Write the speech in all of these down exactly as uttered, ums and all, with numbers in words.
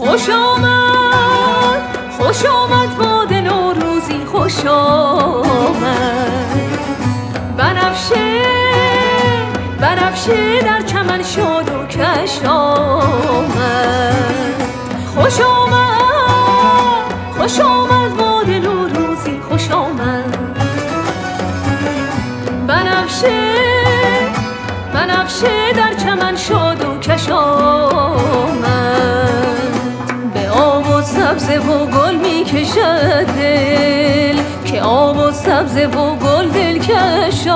خوش آمد خوش آمد باد نوروزی خوش آمد بنفشه بنفشه در چمن شاد و کش آمد خوش آمد خوش آمد باد نوروزی خوش آمد بنفشه بنفشه در چمن شاد و کش آمد به آب و سبزه و گل می کشد دل که آب و سبزه و گل دل کش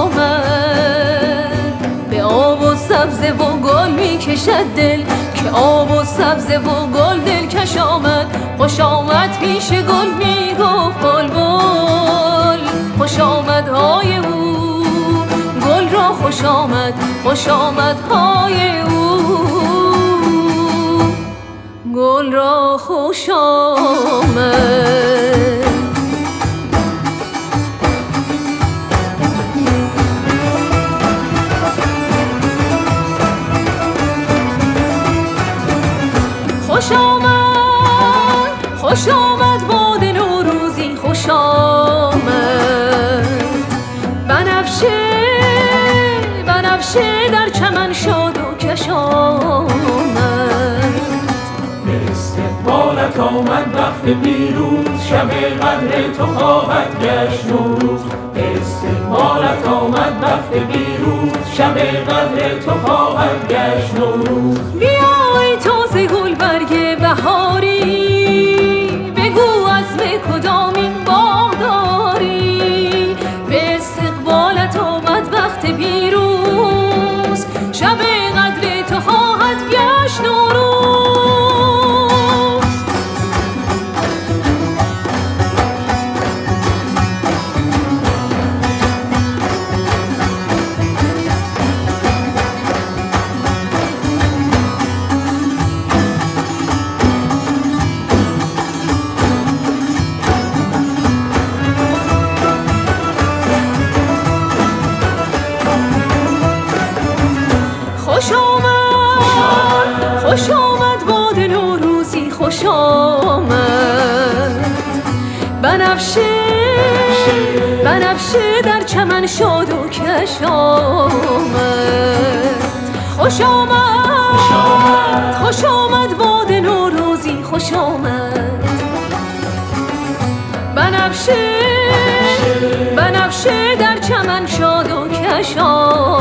آمد به آب و سبزه و گل می کشد دل که آب و سبزه و گل دل کش آمد خوش آمد پیش گل می گفت بلبل خوش آمد های او گل را خوش آمد خوش آمد های او گل را خوش آمد خوش آمد خوش آمد باد نوروزی خوش آمد بنفشه بنفشه در چمن شاد و کش آمد به استقبالت آمد وقت پیروز شب قدر تو خواهد گشت نوروز به استقبالت آمد وقت پیروز شب قدر تو خواهد گشت نوروز بیای تازه گل برگ بهاری بگو عزم کدامین باغ داری به استقبالت آمد وقت پیروز شب قدر تو خواهد گشت نوروز خوش آمد خوش آمد باد نوروزی خوش آمد بنفشه بنفشه در چمن شاد و کش آمد خوش آمد خوش آمد باد نوروزی خوش آمد بنفشه بنفشه در چمن شاد و کش آمد